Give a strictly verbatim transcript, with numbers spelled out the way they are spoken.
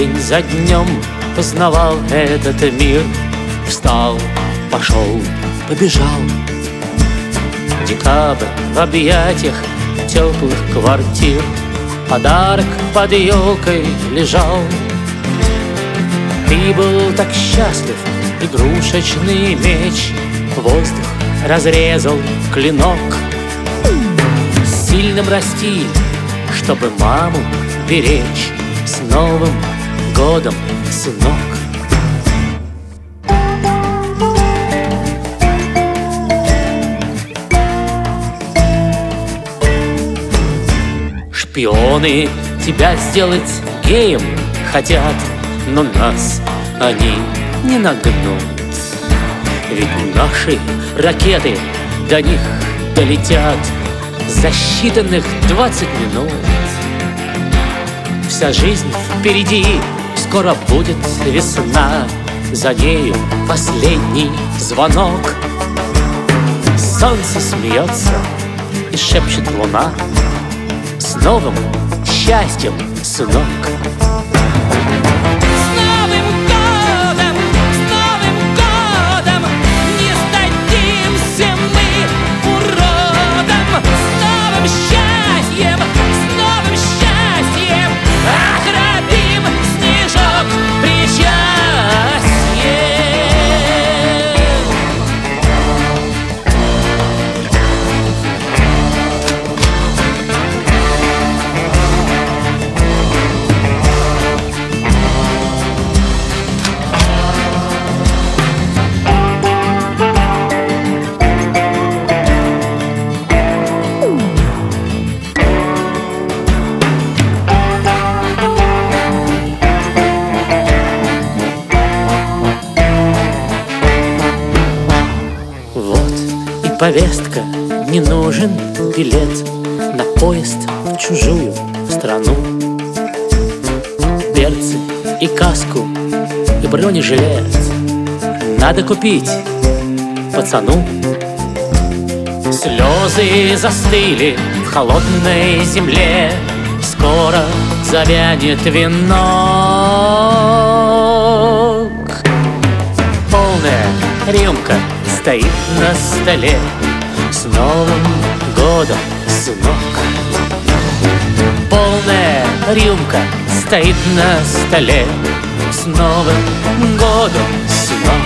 день за днем познавал этот мир. Встал, пошел, побежал. Декабрь в объятиях теплых квартир, подарок под елкой лежал. Ты был так счастлив, игрушечный меч воздух разрезал клинок. Сильным расти, чтобы маму беречь. С Новым годом, сынок! Шпионы тебя сделать геем хотят, но нас они не нагнут. Ведь наши ракеты до них долетят за считанных двадцать минут. Вся жизнь впереди, скоро будет весна, за нею последний звонок. Солнце смеется и шепчет луна: с новым счастьем, сынок! Повестка, не нужен билет на поезд в чужую страну. Берцы и каску, и бронежилет надо купить пацану. Слезы застыли в холодной земле, скоро завянет венок. Полная рюмка стоит на столе. С Новым годом, сынок! Полная рюмка стоит на столе. С Новым годом, сынок!